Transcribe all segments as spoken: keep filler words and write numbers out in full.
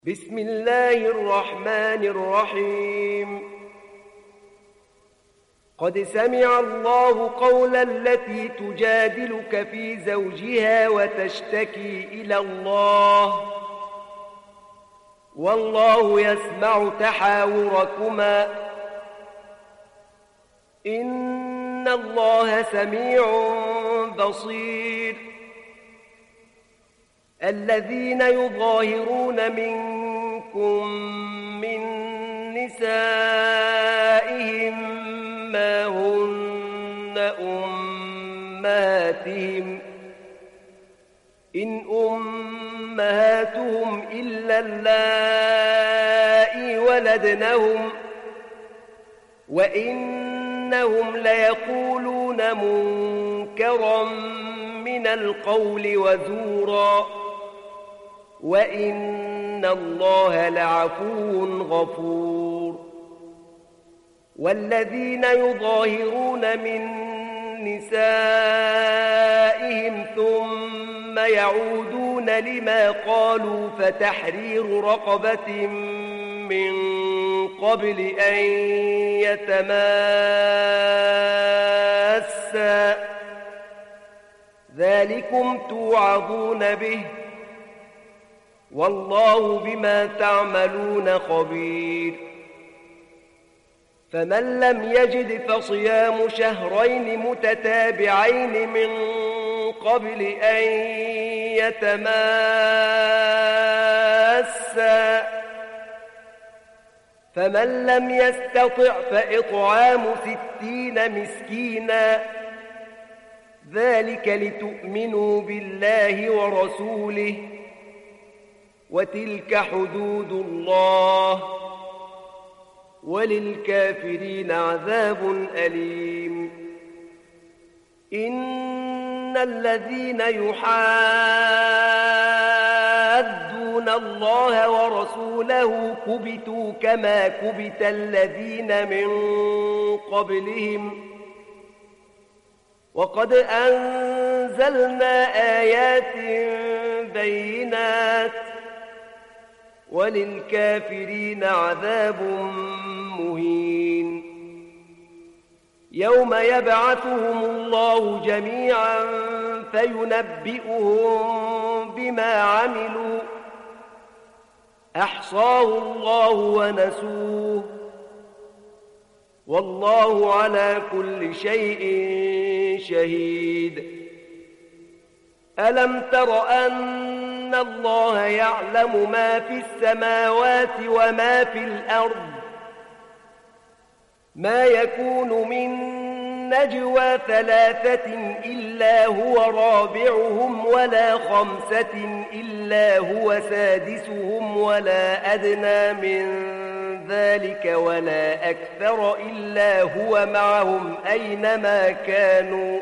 بسم الله الرحمن الرحيم. قد سمع الله قول التي تجادلك في زوجها وتشتكي إلى الله والله يسمع تحاوركما إن الله سميع بصير. الذين يظاهرون منكم من نسائهم ما هن أمهاتهم إن أمهاتهم إلا اللائي ولدنهم وإنهم ليقولون منكرا من القول وزورا وإن الله لعفو غفور. والذين يظاهرون من نسائهم ثم يعودون لما قالوا فتحرير رقبة من قبل أن يتماسا ذلكم توعظون به والله بما تعملون خبير. فمن لم يجد فصيام شهرين متتابعين من قبل أن يتماسا فمن لم يستطع فإطعام ستين مسكينا ذلك لتؤمنوا بالله ورسوله وتلك حدود الله وللكافرين عذاب أليم. إن الذين يحادون الله ورسوله كبتوا كما كبت الذين من قبلهم وقد أنزلنا آيات بينات وللكافرين عذاب مهين. يوم يبعثهم الله جميعا فينبئهم بما عملوا أحصاه الله ونسوه والله على كل شيء شهيد. ألم تر أن الله يعلم ما في السماوات وما في الأرض ما يكون من نجوى ثلاثة إلا هو رابعهم ولا خمسة إلا هو سادسهم ولا أدنى من ذلك ولا أكثر إلا هو معهم أينما كانوا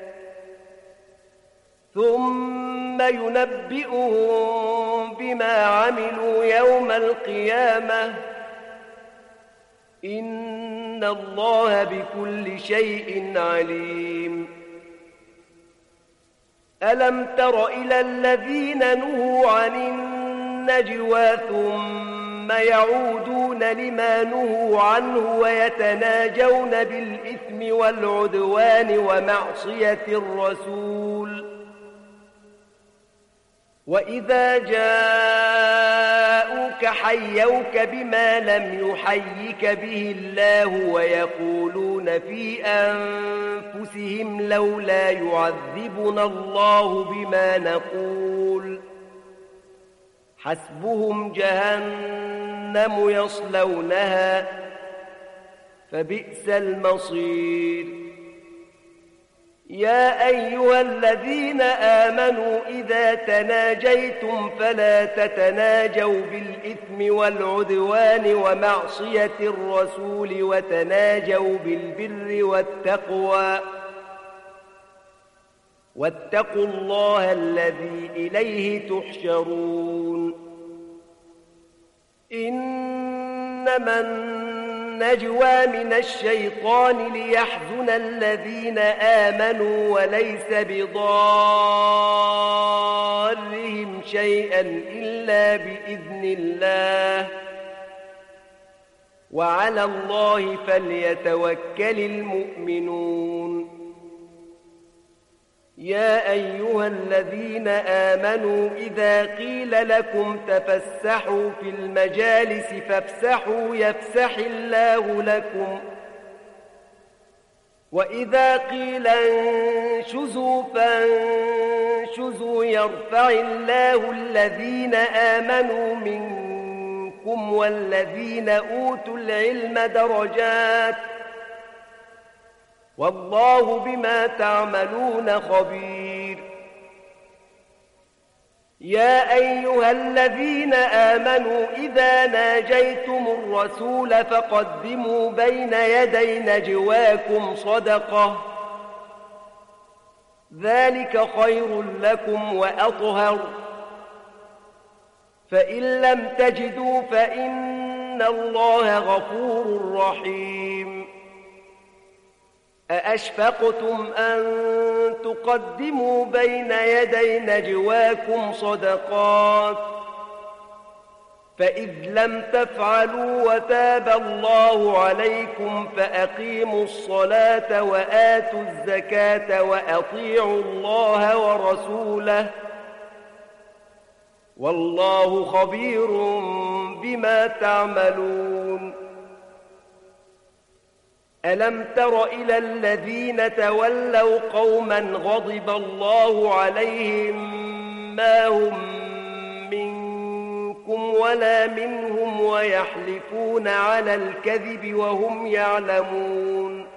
ثم ينبئهم بما عملوا يوم القيامة إن الله بكل شيء عليم. ألم تر إلى الذين نهوا عن النجوى ثم يعودون لما نهوا عنه ويتناجون بالإثم والعدوان ومعصية الرسول وإذا جاءوك حيوك بما لم يحيك به الله ويقولون في أنفسهم لولا يعذبنا الله بما نقول حسبهم جهنم يصلونها فبئس المصير. يا أيها الذين آمنوا إذا تناجيتم فلا تتناجوا بالإثم والعدوان ومعصية الرسول وتناجوا بالبر والتقوى واتقوا الله الذي إليه تحشرون. إنما النجوى من الشيطان ليحزن الذين آمنوا وليس بضار ضارهم شيئا إلا بإذن الله وعلى الله فليتوكل المؤمنون يا أيها الذين آمنوا إذا قيل لكم تفسحوا في المجالس فافسحوا يفسح الله لكم وإذا قيل انشزوا فانشزوا يرفع الله الذين آمنوا منكم والذين أوتوا العلم درجات والله بما تعملون خبير يا أيها الذين آمنوا إذا ناجيتم الرسول فقدموا بين يدي نجواكم صدقة ذلك خير لكم وأطهر فإن لم تجدوا فإن الله غفور رحيم أأشفقتم أن تقدموا بين يدي نجواكم صدقات فإذ لم تفعلوا وتاب الله عليكم فأقيموا الصلاة وآتوا الزكاة وأطيعوا الله ورسوله والله خبير بما تعملون ألم تر إلى الذين تولوا قوما غضب الله عليهم ما هم منكم ولا منهم ويحلفون على الكذب وهم يعلمون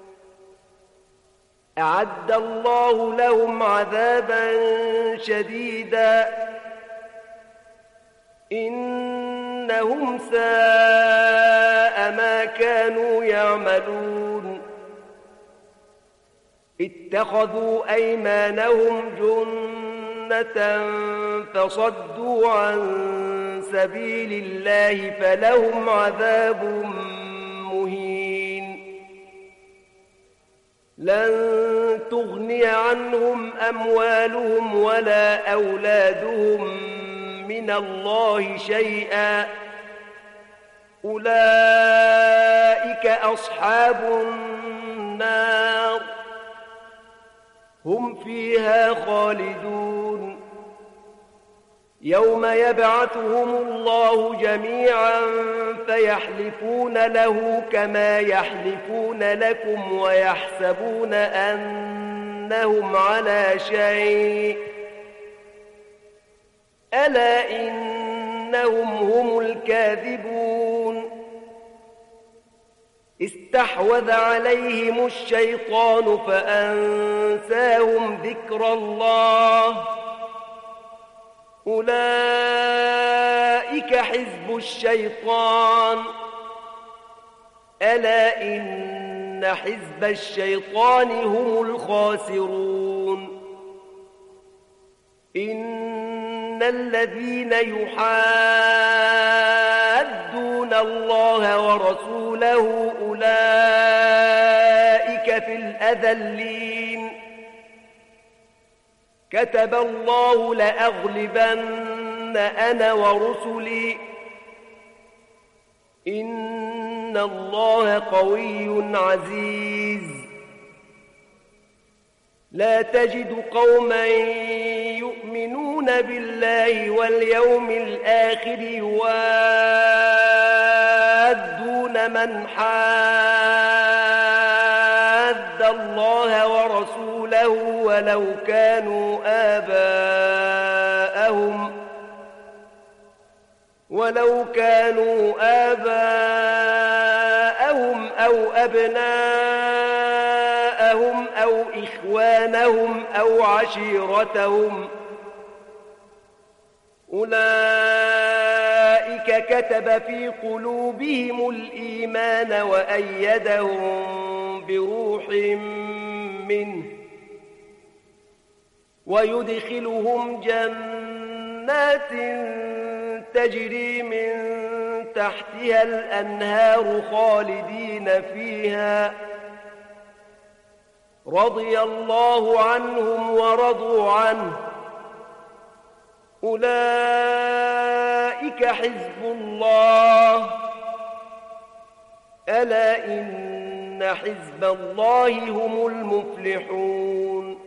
أعد الله لهم عذابا شديدا إنهم ساء ما كانوا يعملون اتخذوا أيمانهم جنة فصدوا عن سبيل الله فلهم عذاب مهين لن تغني عنهم أموالهم ولا أولادهم من الله شيئا أولئك أصحاب النار هم فيها خالدون يوم يبعثهم الله جميعا فيحلفون له كما يحلفون لكم ويحسبون أنهم على شيء ألا إنهم هم الكاذبون استحوذ عليهم الشيطان فأنساهم ذكر الله أولئك حزب الشيطان ألا إن حزب الشيطان هم الخاسرون إن الذين يحادون الله ورسوله أولئك في الأذلين كتب الله لأغلبن أنا ورسلي إن الله قوي عزيز لا تجد قوما يؤمنون بالله واليوم الآخر يوادون من حاد الله ورسوله ولو كانوا آباءهم ولو كانوا آباءهم أو أبناءهم أو إخوانهم أو عشيرتهم أولئك كتب في قلوبهم الإيمان وأيدهم بروح منه ويدخلهم جنات تجري من تحتها الأنهار خالدين فيها رضي الله عنهم ورضوا عنه أولئك حزب الله ألا إن حزب الله هم المفلحون